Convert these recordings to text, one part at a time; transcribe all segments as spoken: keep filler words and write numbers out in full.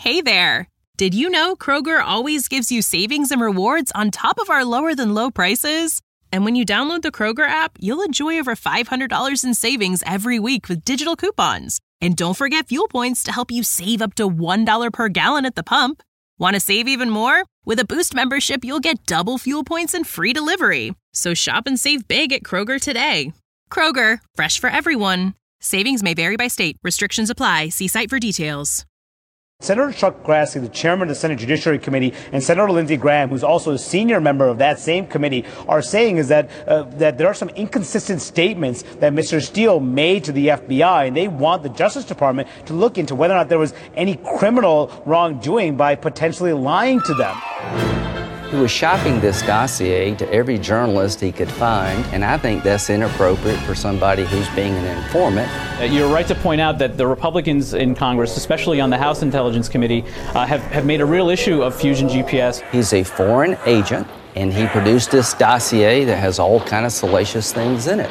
Hey there! Did you know Kroger always gives you savings and rewards on top of our lower-than-low prices? And when you download the Kroger app, you'll enjoy over five hundred dollars in savings every week with digital coupons. And don't forget fuel points to help you save up to one dollar per gallon at the pump. Want to save even more? With a Boost membership, you'll get double fuel points and free delivery. So shop and save big at Kroger today. Kroger, fresh for everyone. Savings may vary by state. Restrictions apply. See site for details. Senator Chuck Grassley, the chairman of the Senate Judiciary Committee, and Senator Lindsey Graham, who's also a senior member of that same committee, are saying is that uh, that there are some inconsistent statements that Mister Steele made to the F B I, and they want the Justice Department to look into whether or not there was any criminal wrongdoing by potentially lying to them. He was shopping this dossier to every journalist he could find, and I think that's inappropriate for somebody who's being an informant. Uh, you're right to point out that the Republicans in Congress, especially on the House Intelligence Committee, uh, have, have made a real issue of Fusion G P S. He's a foreign agent, and he produced this dossier that has all kind of salacious things in it.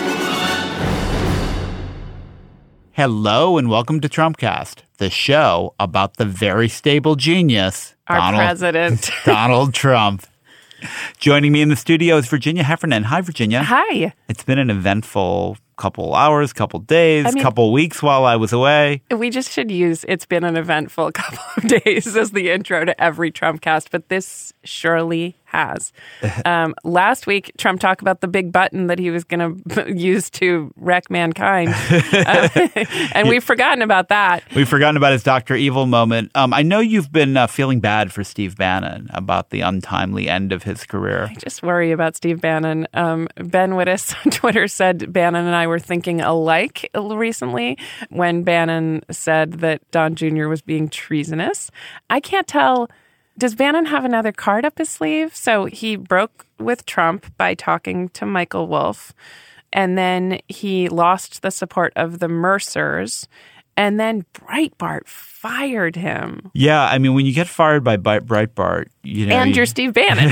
Hello and welcome to Trumpcast, the show about the very stable genius, our Donald, president, Donald Trump. Joining me in the studio is Virginia Heffernan. Hi, Virginia. Hi. It's been an eventful couple hours, couple days, I mean, couple weeks while I was away. We just should use "it's been an eventful couple of days" as the intro to every Trumpcast, but this surely has. Um, last week, Trump talked about the big button that he was going to use to wreck mankind. uh, and we've forgotten about that. We've forgotten about his Doctor Evil moment. Um, I know you've been uh, feeling bad for Steve Bannon about the untimely end of his career. I just worry about Steve Bannon. Um, Ben Wittes on Twitter said Bannon and I were thinking alike recently when Bannon said that Don Junior was being treasonous. I can't tell. Does Bannon have another card up his sleeve? So he broke with Trump by talking to Michael Wolff, and then he lost the support of the Mercers, and then Breitbart fired him. Yeah, I mean, when you get fired by Breitbart, you know... And you, you're Steve Bannon.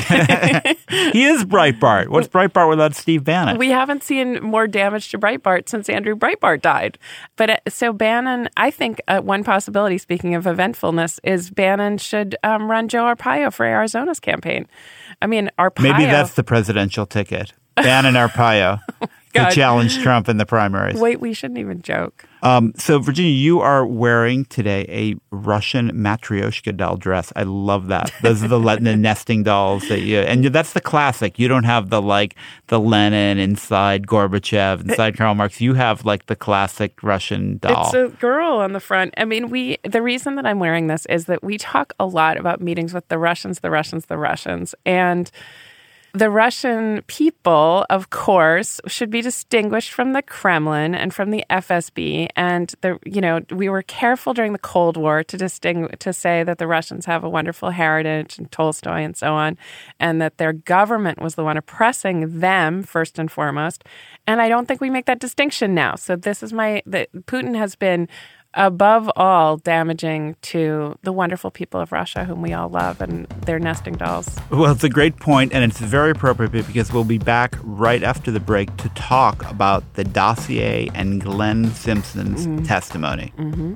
He is Breitbart. What's Breitbart without Steve Bannon? We haven't seen more damage to Breitbart since Andrew Breitbart died. But uh, so Bannon, I think uh, one possibility, speaking of eventfulness, is Bannon should um, run Joe Arpaio for Arizona's campaign. I mean, Arpaio... Maybe that's the presidential ticket. Bannon Arpaio. To challenge Trump in the primaries. Wait, we shouldn't even joke. Um, so, Virginia, you are wearing today a Russian Matryoshka doll dress. I love that. Those are the, the nesting dolls that you, and that's the classic. You don't have the like the Lenin inside Gorbachev, inside Karl Marx. You have like the classic Russian doll. It's a girl on the front. I mean, we. The reason that I'm wearing this is that we talk a lot about meetings with the Russians, the Russians, the Russians, and the Russian people, of course, should be distinguished from the Kremlin and from the F S B. And the, you know, we were careful during the Cold War to distinguish, to say that the Russians have a wonderful heritage and Tolstoy and so on, and that their government was the one oppressing them first and foremost. And I don't think we make that distinction now. So this is my that Putin has been, above all, damaging to the wonderful people of Russia, whom we all love, and their nesting dolls. Well, it's a great point, and it's very appropriate because we'll be back right after the break to talk about the dossier and Glenn Simpson's mm-hmm. testimony. Mm-hmm.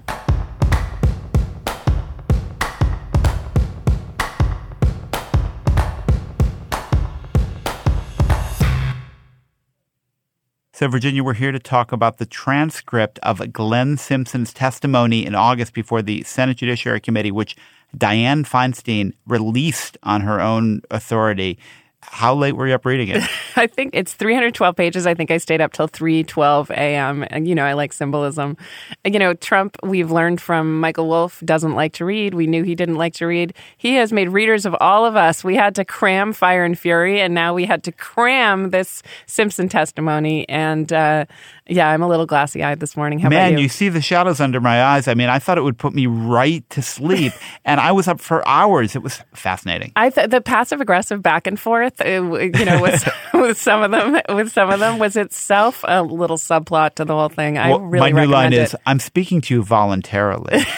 So, Virginia, we're here to talk about the transcript of Glenn Simpson's testimony in August before the Senate Judiciary Committee, which Dianne Feinstein released on her own authority. How late were you up reading it? I think it's three hundred twelve pages. I think I stayed up till three twelve a.m. And, you know, I like symbolism. You know, Trump, we've learned from Michael Wolff, doesn't like to read. We knew he didn't like to read. He has made readers of all of us. We had to cram Fire and Fury, and now we had to cram this Simpson testimony. And, uh, yeah, I'm a little glassy-eyed this morning. How Man, about you? you see the shadows under my eyes. I mean, I thought it would put me right to sleep, and I was up for hours. It was fascinating. I th- the passive-aggressive back and forth, uh, you know, with, with some of them, with some of them, was itself a little subplot to the whole thing. I well, really my new recommend line it. is, "I'm speaking to you voluntarily."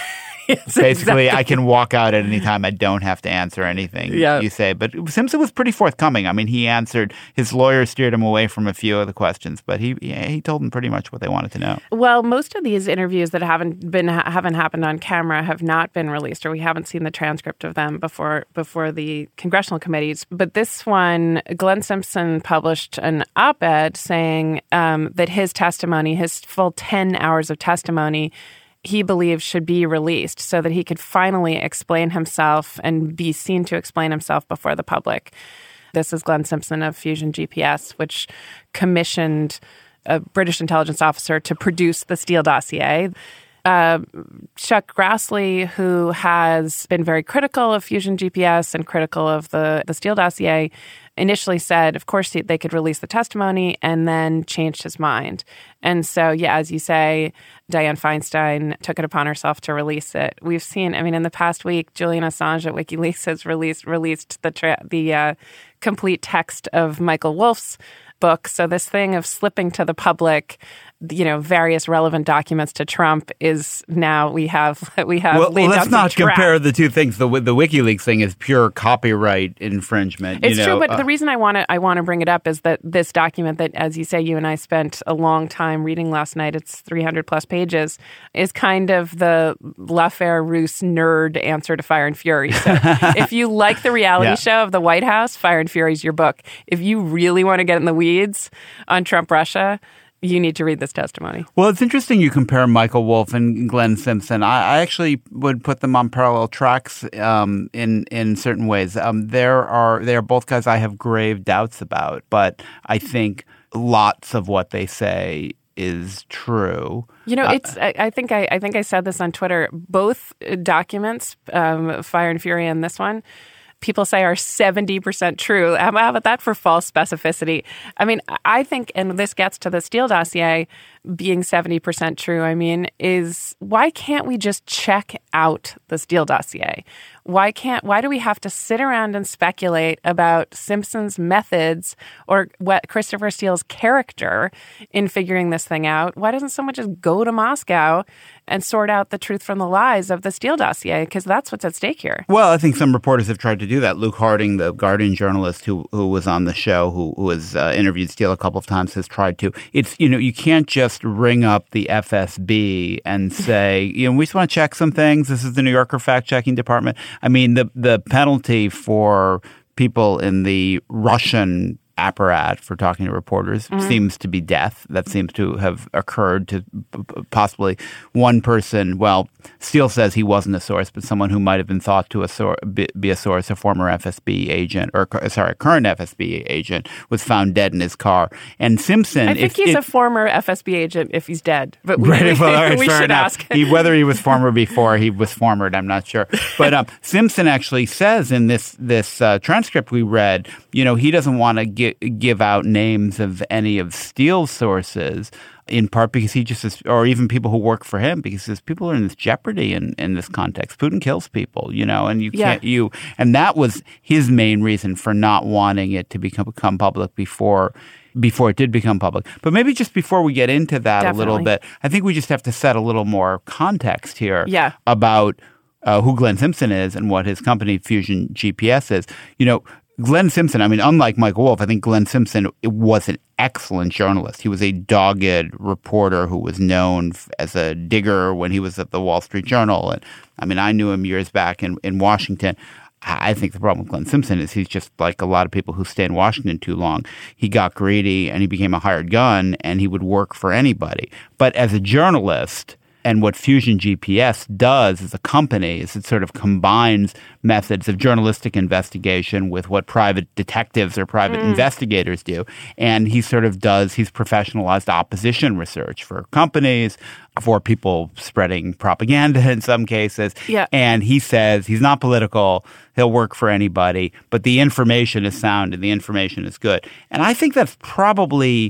Yes, Basically, exactly. I can walk out at any time. I don't have to answer anything Yeah. you say. But Simpson was pretty forthcoming. I mean, he answered. His lawyer steered him away from a few of the questions, but he yeah, he told them pretty much what they wanted to know. Well, most of these interviews that haven't been haven't happened on camera have not been released, or we haven't seen the transcript of them before before the congressional committees. But this one, Glenn Simpson published an op-ed saying um, that his testimony, his full ten hours of testimony, he believes should be released so that he could finally explain himself and be seen to explain himself before the public. This is Glenn Simpson of Fusion G P S, which commissioned a British intelligence officer to produce the Steele dossier. Uh, Chuck Grassley, who has been very critical of Fusion G P S and critical of the, the Steele dossier, initially said, of course, they could release the testimony, and then changed his mind. And so, yeah, as you say, Dianne Feinstein took it upon herself to release it. We've seen, I mean, in the past week, Julian Assange at WikiLeaks has released released the tra- the uh, complete text of Michael Wolff's book. So this thing of slipping to the public, you know, various relevant documents to Trump is now we have we have. Well, laid well let's down not some compare track. the two things. The the WikiLeaks thing is pure copyright infringement. It's you know, true, but uh, the reason I want to I want to bring it up is that this document that, as you say, you and I spent a long time reading last night. It's three hundred plus pages. Is kind of the Lafayette Roos nerd answer to Fire and Fury. So if you like the reality Yeah. show of the White House, Fire and Fury is your book. If you really want to get in the weeds on Trump Russia, you need to read this testimony. Well, it's interesting you compare Michael Wolff and Glenn Simpson. I, I actually would put them on parallel tracks um, in in certain ways. Um, there are they are both guys I have grave doubts about, but I think lots of what they say is true. You know, it's. I, I think I, I think I said this on Twitter. Both documents, um, Fire and Fury, and this one, people say are seventy percent true. How about that for false specificity? I mean, I think, and this gets to the Steele dossier being seventy percent true, I mean, is why can't we just check out the Steele dossier? Why can't, why do we have to sit around and speculate about Simpson's methods or what Christopher Steele's character in figuring this thing out? Why doesn't someone just go to Moscow and sort out the truth from the lies of the Steele dossier? Because that's what's at stake here. Well, I think some reporters have tried to do that. Luke Harding, the Guardian journalist who who was on the show, who, who has uh, interviewed Steele a couple of times, has tried to. It's, you know, you can't just ring up the F S B and say, you know, we just want to check some things. This is the New Yorker fact-checking department. I mean, the the penalty for people in the Russian apparat for talking to reporters mm-hmm. seems to be death. That seems to have occurred to possibly one person. Well, Steele says he wasn't a source, but someone who might have been thought to a sor- be a source, a former F S B agent, or sorry, a current F S B agent, was found dead in his car. And Simpson, I think if, he's if, a former F S B agent if he's dead. But we, right, well, all right, we fair should enough. ask. He, whether he was former before he was formered, I'm not sure. But um, Simpson actually says in this this uh, transcript we read, you know, he doesn't want to gi- give out names of any of Steele's sources, in part because he just is, or even people who work for him, because his people are in this jeopardy in, in this context. Putin kills people, you know, and you yeah. can't, you, and that was his main reason for not wanting it to become, become public before before it did become public. But maybe just before we get into that Definitely. a little bit, I think we just have to set a little more context here yeah. about uh, who Glenn Simpson is and what his company Fusion G P S is. You know, Glenn Simpson, I mean, unlike Michael Wolff, I think Glenn Simpson was an excellent journalist. He was a dogged reporter who was known as a digger when he was at the Wall Street Journal. And I mean, I knew him years back in, in Washington. I think the problem with Glenn Simpson is he's just like a lot of people who stay in Washington too long. He got greedy and he became a hired gun and he would work for anybody. But as a journalist, and what Fusion G P S does as a company is it sort of combines methods of journalistic investigation with what private detectives or private mm. investigators do. And he sort of does, he's professionalized opposition research for companies, for people spreading propaganda in some cases. Yeah. And he says he's not political. He'll work for anybody. But the information is sound and the information is good. And I think that's probably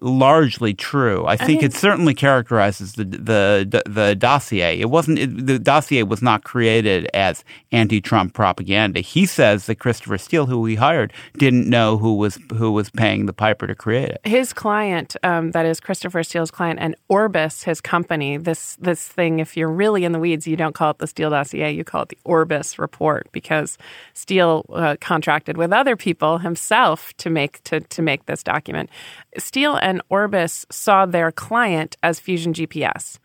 largely true. I, I think mean, it certainly characterizes the the the, the dossier. It wasn't it, the dossier was not created as anti-Trump propaganda. He says that Christopher Steele, who he hired, didn't know who was who was paying the piper to create it. His client, um, that is Christopher Steele's client, and Orbis, his company. This this thing, if you're really in the weeds, you don't call it the Steele dossier. You call it the Orbis report, because Steele uh, contracted with other people himself to make to to make this document. Steele and Orbis saw their client as Fusion G P S.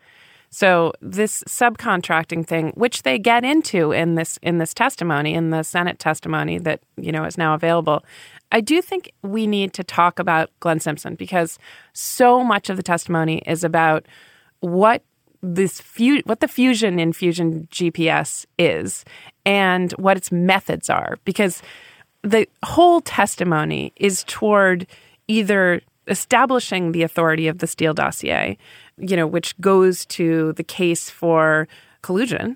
So this subcontracting thing, which they get into in this in this testimony, in the Senate testimony that, you know, is now available, I do think we need to talk about Glenn Simpson, because so much of the testimony is about what this fu- what the fusion in Fusion G P S is and what its methods are, because the whole testimony is toward either establishing the authority of the Steele dossier, you know, which goes to the case for collusion,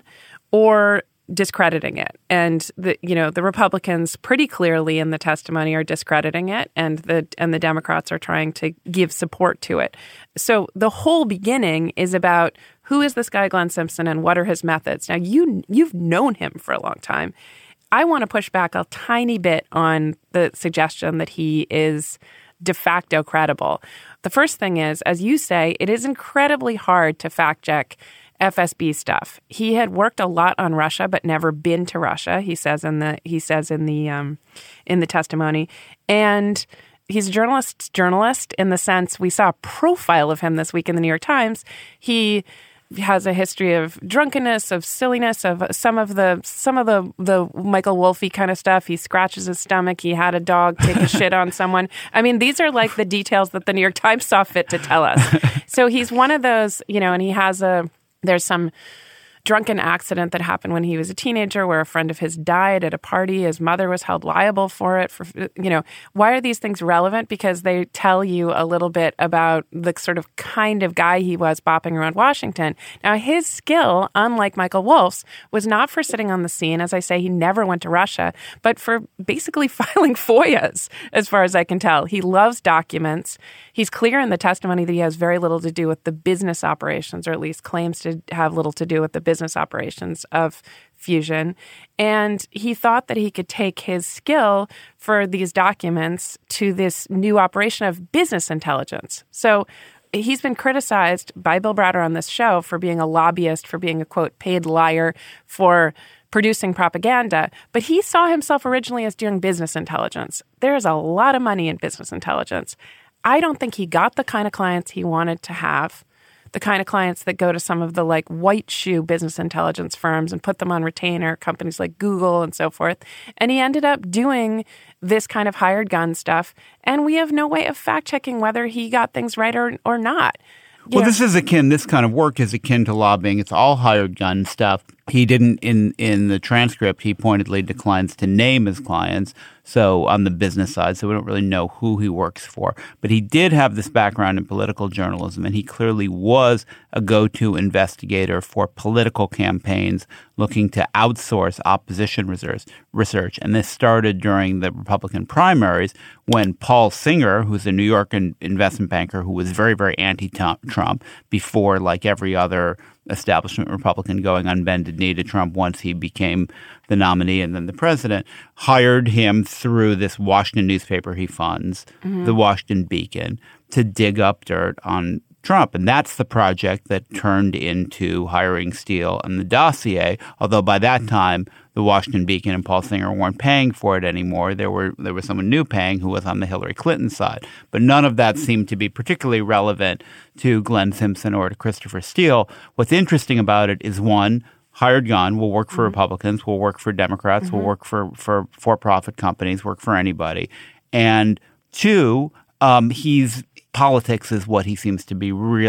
or discrediting it. And the you know the Republicans pretty clearly in the testimony are discrediting it, and the and the Democrats are trying to give support to it. So the whole beginning is about who is this guy Glenn Simpson and what are his methods. Now you you've known him for a long time. I want to push back a tiny bit on the suggestion that he is de facto credible. The first thing is, as you say, it is incredibly hard to fact check F S B stuff. He had worked a lot on Russia, but never been to Russia. He says in the he says in the um, in the testimony, and he's a journalist's journalist in the sense we saw a profile of him this week in the New York Times. He has a history of drunkenness, of silliness, of some of the some of the the Michael Wolfe kind of stuff. He scratches his stomach. He had a dog take a shit on someone. I mean, these are like the details that the New York Times saw fit to tell us. So he's one of those, you know, and he has a there's some drunken accident that happened when he was a teenager where a friend of his died at a party. His mother was held liable for it. For, you know, why are these things relevant? Because they tell you a little bit about the sort of kind of guy he was bopping around Washington. Now, his skill, unlike Michael Wolff's, was not for sitting on the scene. As I say, he never went to Russia, but for basically filing F O I As, as far as I can tell. He loves documents. He's clear in the testimony that he has very little to do with the business operations, or at least claims to have little to do with the business business operations of Fusion. And he thought that he could take his skill for these documents to this new operation of business intelligence. So he's been criticized by Bill Browder on this show for being a lobbyist, for being a, quote, paid liar, for producing propaganda. But he saw himself originally as doing business intelligence. There's a lot of money in business intelligence. I don't think he got the kind of clients he wanted to have, the kind of clients that go to some of the like white shoe business intelligence firms and put them on retainer, companies like Google and so forth. And he ended up doing this kind of hired gun stuff. And we have no way of fact checking whether he got things right or, or not. You well, know? this is akin, this kind of work is akin to lobbying. It's all hired gun stuff. He didn't, in, in the transcript, he pointedly declines to name his clients. So on the business side, so we don't really know who he works for. But he did have this background in political journalism, and he clearly was a go-to investigator for political campaigns looking to outsource opposition research. And this started during the Republican primaries when Paul Singer, who's a New York investment banker who was very, very anti-Trump before, like every other establishment Republican going on bended knee to Trump once he became the nominee and then the president, hired him through this Washington newspaper he funds, mm-hmm. the Washington Beacon, to dig up dirt on Trump. And that's the project that turned into hiring Steele and the dossier, although by that time the Washington Beacon and Paul Singer weren't paying for it anymore. There were there was someone new paying who was on the Hillary Clinton side. But none of that seemed to be particularly relevant to Glenn Simpson or to Christopher Steele. What's interesting about it is, one, hired gun will work for mm-hmm. Republicans, will work for Democrats, mm-hmm. will work for, for for-profit companies, work for anybody. And two, um, he's politics is what he seems to be really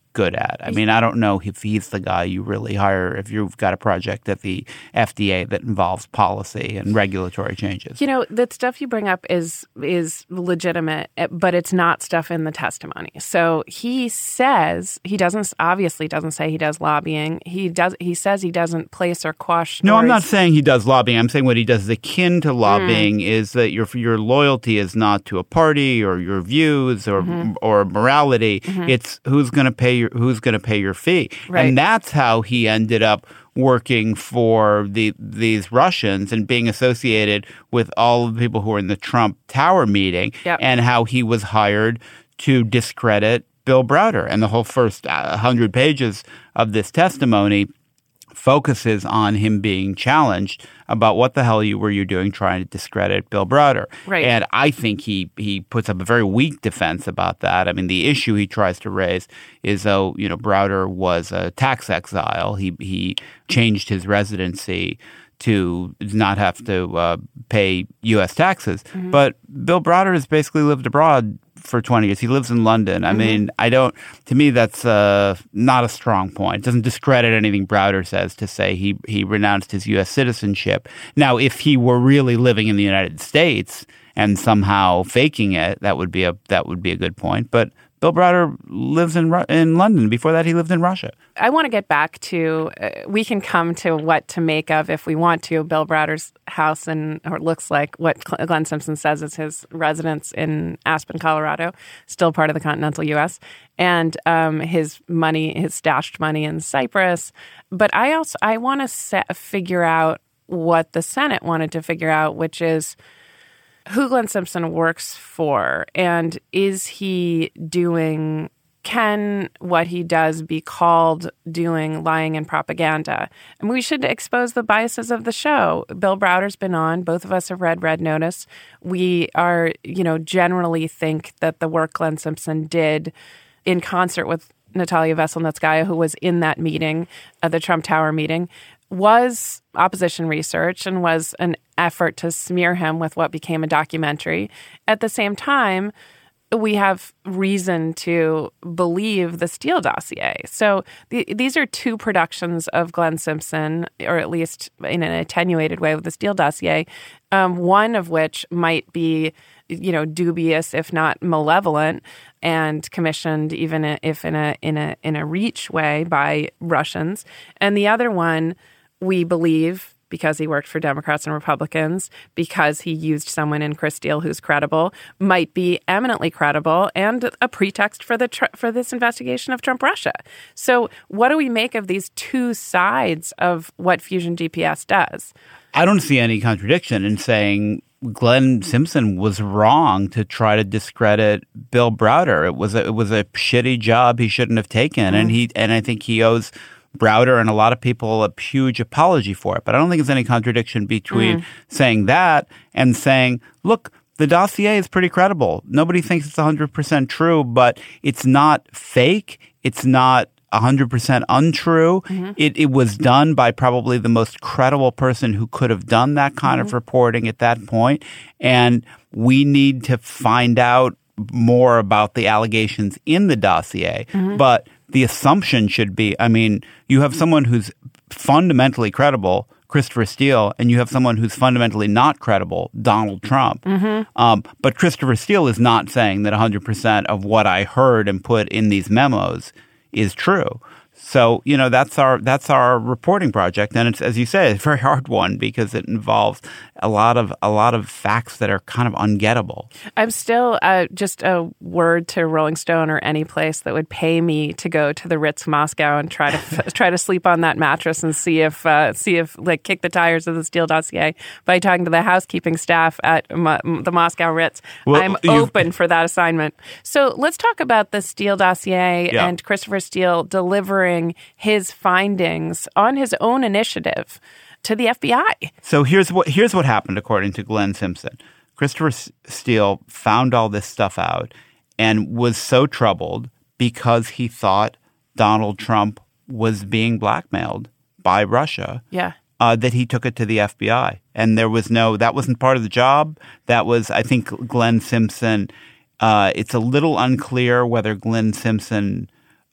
good at. I mean, I don't know if he's the guy you really hire if you've got a project at the F D A that involves policy and regulatory changes. You know, the stuff you bring up is is legitimate, but it's not stuff in the testimony. So he says he doesn't obviously doesn't say he does lobbying. He does. He says he doesn't place or quash stories. No, I'm not saying he does lobbying. I'm saying what he does is akin to lobbying mm. is that your your loyalty is not to a party or your views or mm-hmm. or morality. Mm-hmm. It's who's going to pay your who's going to pay your fee. Right. And that's how he ended up working for the these Russians and being associated with all of the people who were in the Trump Tower meeting yep. and how he was hired to discredit Bill Browder. And the whole first one hundred pages of this testimony focuses on him being challenged about what the hell you were you doing trying to discredit Bill Browder. Right. And I think he he puts up a very weak defense about that. I mean, the issue he tries to raise is, though, you know, Browder was a tax exile. He he changed his residency to not have to uh, pay U S taxes. Mm-hmm. But Bill Browder has basically lived abroad for twenty years. He lives in London. I mm-hmm. mean, I don't, to me, that's uh, not a strong point. It doesn't discredit anything Browder says to say he, he renounced his U S citizenship. Now, if he were really living in the United States and somehow faking it, that would be a, that would be a good point. But Bill Browder lives in in London. Before that, he lived in Russia. I want to get back to, uh, we can come to what to make of, if we want to, Bill Browder's house, and or it looks like what Glenn Simpson says is his residence in Aspen, Colorado, still part of the continental U S, and um, his money, his stashed money in Cyprus. But I also, I want to set, figure out what the Senate wanted to figure out, which is who Glenn Simpson works for, and is he doing, can what he does be called doing lying and propaganda? And we should expose the biases of the show. Bill Browder's been on. Both of us have read Red Notice. We are, you know, generally think that the work Glenn Simpson did in concert with Natalia Veselnitskaya, who was in that meeting, uh, the Trump Tower meeting, was opposition research and was an effort to smear him with what became a documentary. At the same time, we have reason to believe the Steele dossier. So the, these are two productions of Glenn Simpson, or at least in an attenuated way with the Steele dossier, um, one of which might be, you know, dubious, if not malevolent, and commissioned even if in a in a in a reach way by Russians, and the other one, we believe, because he worked for Democrats and Republicans, because he used someone in Chris Steele who's credible, might be eminently credible and a pretext for the tr- for this investigation of Trump Russia. So what do we make of these two sides of what Fusion G P S does? I don't see any contradiction in saying Glenn Simpson was wrong to try to discredit Bill Browder. It was a, it was a shitty job he shouldn't have taken, mm. and he and I think he owes Browder and a lot of people a huge apology for it. But I don't think there's any contradiction between mm. saying that and saying, look, the dossier is pretty credible. Nobody thinks it's one hundred percent true, but it's not fake. It's not one hundred percent untrue. Mm-hmm. It, it was done by probably the most credible person who could have done that kind mm-hmm. of reporting at that point. And we need to find out more about the allegations in the dossier. Mm-hmm. But the assumption should be, I mean, you have someone who's fundamentally credible, Christopher Steele, and you have someone who's fundamentally not credible, Donald Trump. Mm-hmm. Um, but Christopher Steele is not saying that one hundred percent of what I heard and put in these memos is true. So, you know, that's our that's our reporting project, and it's, as you say, it's a very hard one because it involves a lot of a lot of facts that are kind of ungettable. I'm still uh, just a word to Rolling Stone or any place that would pay me to go to the Ritz Moscow and try to try to sleep on that mattress and see if uh, see if like kick the tires of the Steele dossier by talking to the housekeeping staff at Mo- the Moscow Ritz. Well, I'm open for that assignment. So let's talk about the Steele dossier yeah. and Christopher Steele delivering his findings on his own initiative to the F B I. So here's what here's what happened according to Glenn Simpson. Christopher Steele found all this stuff out and was so troubled because he thought Donald Trump was being blackmailed by Russia. Yeah. Uh, that he took it to the F B I. And there was no, that wasn't part of the job. That was, I think, Glenn Simpson. Uh, it's a little unclear whether Glenn Simpson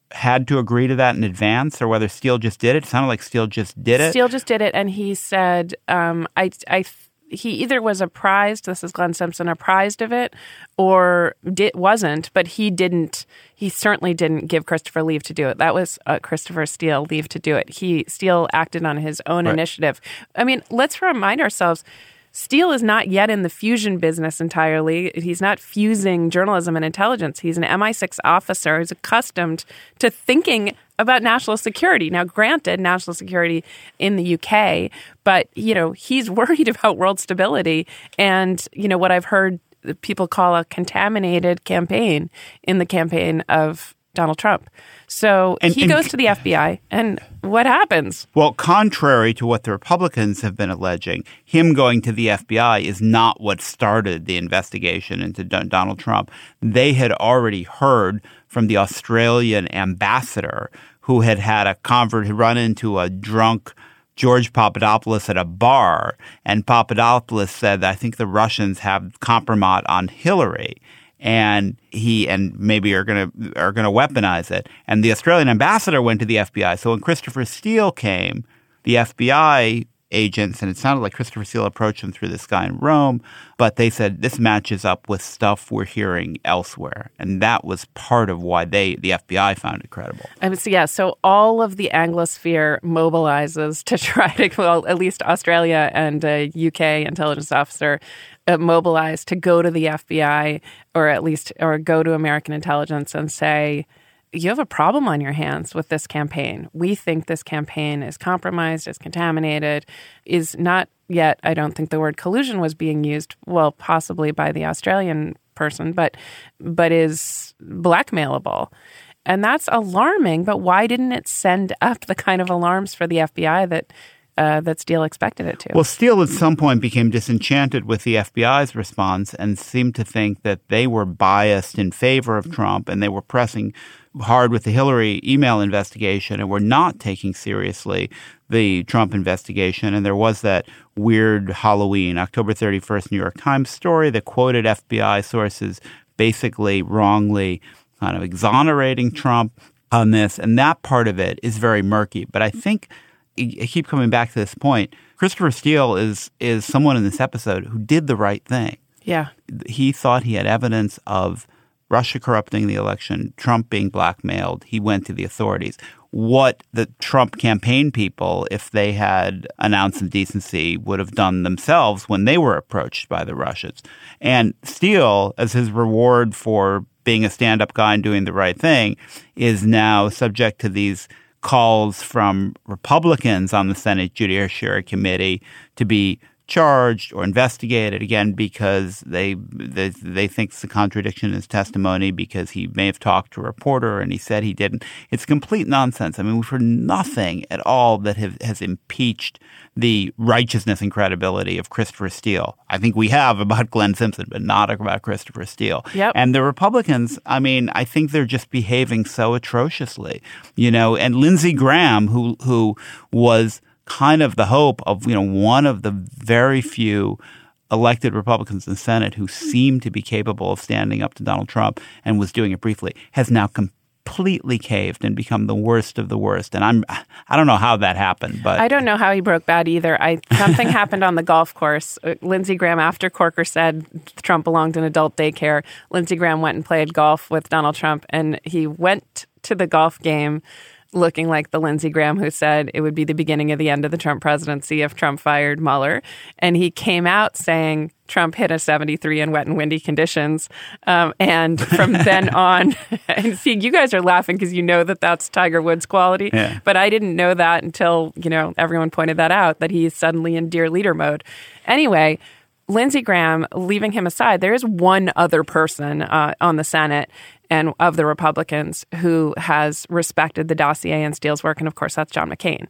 had to agree to that in advance or whether Steele just did it. It sounded like Steele just did it. Steele just did it, and he said, um, I, I, he either was apprised, this is Glenn Simpson, apprised of it, or did, wasn't, but he didn't, he certainly didn't give Christopher leave to do it. That was uh, Christopher Steele leave to do it. He, Steele acted on his own right. initiative. I mean, let's remind ourselves, Steele is not yet in the fusion business entirely. He's not fusing journalism and intelligence. He's an M I six officer who's accustomed to thinking about national security. Now, granted, national security in the U K, but, you know, he's worried about world stability and, you know, what I've heard people call a contaminated campaign in the campaign of Donald Trump. So and, he and, goes to the F B I, and what happens? Well, contrary to what the Republicans have been alleging, him going to the F B I is not what started the investigation into Don- Donald Trump. They had already heard from the Australian ambassador who had had a convert, had run into a drunk George Papadopoulos at a bar, and Papadopoulos said, I think the Russians have compromise on Hillary. And he and maybe are going to are going to weaponize it. And the Australian ambassador went to the F B I. So when Christopher Steele came, the F B I agents, and it sounded like Christopher Steele approached him through this guy in Rome, but they said this matches up with stuff we're hearing elsewhere. And that was part of why they, the F B I, found it credible. I mean, so yeah, so all of the Anglosphere mobilizes to try to, well, at least Australia and a U K intelligence officer uh, mobilized to go to the F B I or at least, or go to American intelligence and say, you have a problem on your hands with this campaign. We think this campaign is compromised, is contaminated, is not yet, I don't think the word collusion was being used, well, possibly by the Australian person, but but is blackmailable. And that's alarming, but why didn't it send up the kind of alarms for the F B I that Uh, that Steele expected it to? Well, Steele at some point became disenchanted with the F B I's response and seemed to think that they were biased in favor of Trump and they were pressing hard with the Hillary email investigation and were not taking seriously the Trump investigation. And there was that weird Halloween, October thirty-first New York Times story that quoted F B I sources basically wrongly kind of exonerating Trump on this. And that part of it is very murky. But I think I keep coming back to this point. Christopher Steele is is someone in this episode who did the right thing. Yeah. He thought he had evidence of Russia corrupting the election, Trump being blackmailed. He went to the authorities. What the Trump campaign people, if they had an ounce of decency, would have done themselves when they were approached by the Russians. And Steele, as his reward for being a stand-up guy and doing the right thing, is now subject to these calls from Republicans on the Senate Judiciary Committee to be charged or investigated, again, because they, they they think it's a contradiction in his testimony because he may have talked to a reporter and he said he didn't. It's complete nonsense. I mean, we've heard nothing at all that have, has impeached the righteousness and credibility of Christopher Steele. I think we have about Glenn Simpson, but not about Christopher Steele. Yep. And the Republicans, I mean, I think they're just behaving so atrociously, you know, and Lindsey Graham, who who was kind of the hope of, you know, one of the very few elected Republicans in the Senate who seemed to be capable of standing up to Donald Trump and was doing it briefly, has now completely caved and become the worst of the worst. And I'm, I don't know how that happened, but I don't know how he broke bad either. I something happened on the golf course. Lindsey Graham, after Corker said Trump belonged in adult daycare, Lindsey Graham went and played golf with Donald Trump, and he went to the golf game looking like the Lindsey Graham who said it would be the beginning of the end of the Trump presidency if Trump fired Mueller. And he came out saying Trump hit a seventy-three in wet and windy conditions. Um, and from then on, and see, you guys are laughing because you know that that's Tiger Woods quality. Yeah. But I didn't know that until, you know, everyone pointed that out, that he's suddenly in dear leader mode. Anyway, Lindsey Graham, leaving him aside, there is one other person uh, on the Senate and of the Republicans who has respected the dossier and Steele's work, and of course, that's John McCain.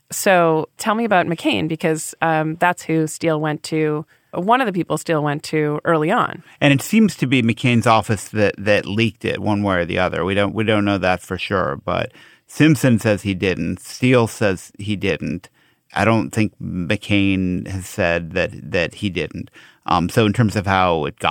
So tell me about McCain, because um, that's who Steele went to, one of the people Steele went to early on. And it seems to be McCain's office that, that leaked it one way or the other. We don't we don't know that for sure, but Simpson says he didn't. Steele says he didn't. I don't think McCain has said that that he didn't. Um, so in terms of how it got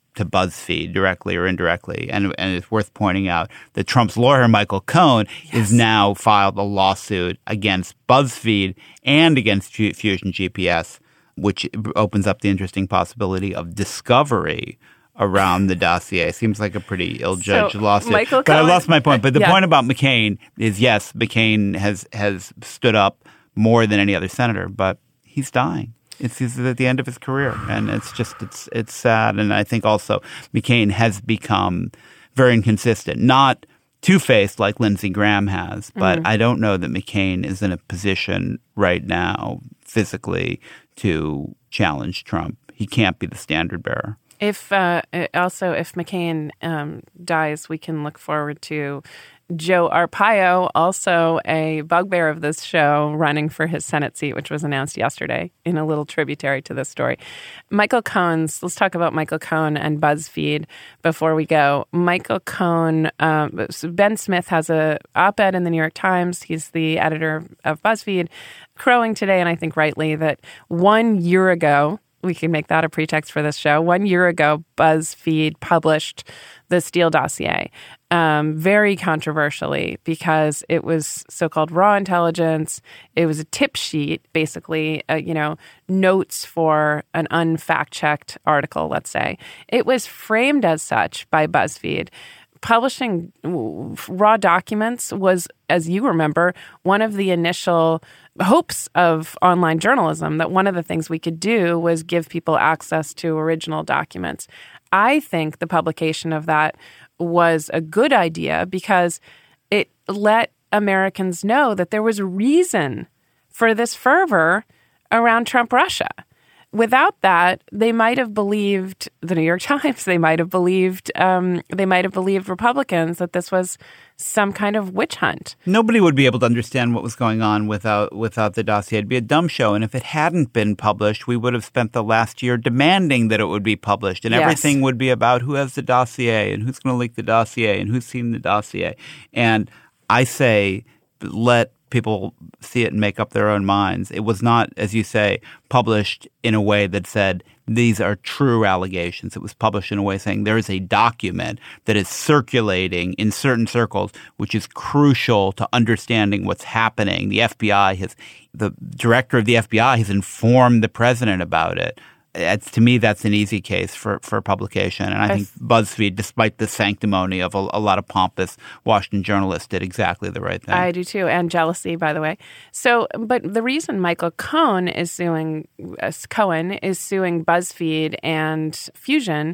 to BuzzFeed directly or indirectly. And, and it's worth pointing out that Trump's lawyer, Michael Cohen, yes. is now filed a lawsuit against BuzzFeed and against Fusion G P S, which opens up the interesting possibility of discovery around the dossier. Seems like a pretty ill-judged so, lawsuit. Michael but Cohen, I lost my point. But the yeah. point about McCain is, yes, McCain has has stood up more than any other senator, but he's dying. It's he's at the end of his career, and it's just it's it's sad. And I think also McCain has become very inconsistent, not two-faced like Lindsey Graham has, but mm-hmm. I don't know that McCain is in a position right now physically to challenge Trump. He can't be the standard bearer. If uh, also if McCain um, dies, we can look forward to Joe Arpaio, also a bugbear of this show, running for his Senate seat, which was announced yesterday in a little tributary to this story. Michael Cohen's, let's talk about Michael Cohen and BuzzFeed before we go. Michael Cohen, um, Ben Smith has a op-ed in the New York Times. He's the editor of BuzzFeed, crowing today, and I think rightly, that one year ago, we can make that a pretext for this show. One year ago, BuzzFeed published the Steele dossier, um, very controversially, because it was so-called raw intelligence. It was a tip sheet, basically, uh, you know, notes for an unfact-checked article, let's say. It was framed as such by BuzzFeed. Publishing raw documents was, as you remember, one of the initial hopes of online journalism, that one of the things we could do was give people access to original documents. I think the publication of that was a good idea because it let Americans know that there was a reason for this fervor around Trump-Russia. Without that, they might have believed the New York Times. They might have believed um, they might have believed Republicans that this was some kind of witch hunt. Nobody would be able to understand what was going on without without the dossier. It'd be a dumb show. And if it hadn't been published, we would have spent the last year demanding that it would be published. And yes. everything would be about who has the dossier and who's going to leak the dossier and who's seen the dossier. And I say, let people see it and make up their own minds. It was not, as you say, published in a way that said these are true allegations. It was published in a way saying there is a document that is circulating in certain circles, which is crucial to understanding what's happening. The F B I has, the director of the F B I has informed the president about it. It's, to me, that's an easy case for, for publication. And I think BuzzFeed, despite the sanctimony of a, a lot of pompous Washington journalists, did exactly the right thing. I do too. And jealousy, by the way. So, but the reason Michael Cohen is suing, uh, Cohen is suing BuzzFeed and Fusion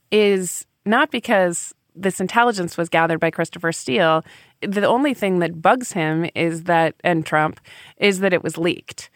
is not because this intelligence was gathered by Christopher Steele. The only thing that bugs him is that, and Trump, is that it was leaked.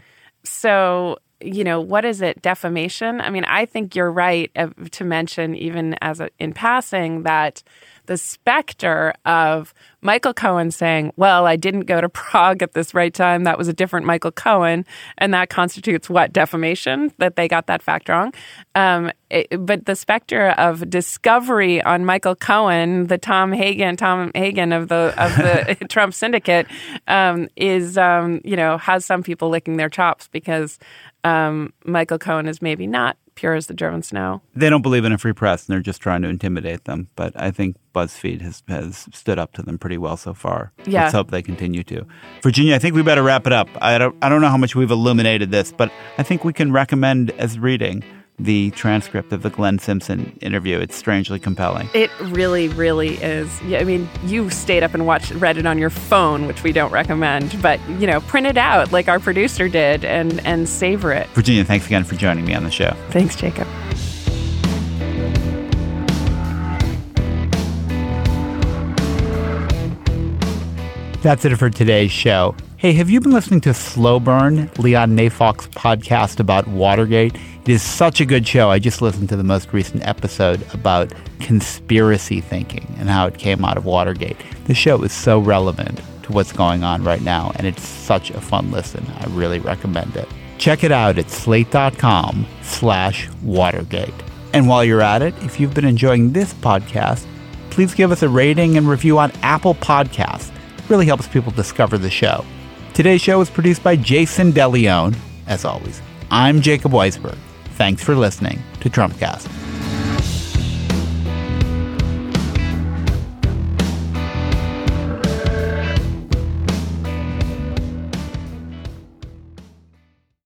So, you know, what is it? Defamation? I mean, I think you're right to mention, even as a, in passing, that the specter of Michael Cohen saying, well, I didn't go to Prague at this right time. That was a different Michael Cohen. And that constitutes what? Defamation, that they got that fact wrong. Um, it, but the specter of discovery on Michael Cohen, the Tom Hagen, Tom Hagen of the of the Trump syndicate, um, is, um, you know, has some people licking their chops because um, Michael Cohen is maybe not pure as the driven snow. They don't believe in a free press, and they're just trying to intimidate them. But I think BuzzFeed has, has stood up to them pretty well so far. Yeah. Let's hope they continue to. Virginia, I think we better wrap it up. I don't, I don't know how much we've illuminated this, but I think we can recommend as reading the transcript of the Glenn Simpson interview. It's strangely compelling. It really, really is. Yeah, I mean, you stayed up and watched, read it on your phone, which we don't recommend, but, you know, print it out like our producer did and, and savor it. Virginia, thanks again for joining me on the show. Thanks, Jacob. That's it for today's show. Hey, have you been listening to Slow Burn, Leon Neyfak's podcast about Watergate? It is such a good show. I just listened to the most recent episode about conspiracy thinking and how it came out of Watergate. The show is so relevant to what's going on right now, and it's such a fun listen. I really recommend it. Check it out at slate.com slash Watergate. And while you're at it, if you've been enjoying this podcast, please give us a rating and review on Apple Podcasts. It really helps people discover the show. Today's show was produced by Jason DeLeon. As always, I'm Jacob Weisberg. Thanks for listening to Trumpcast.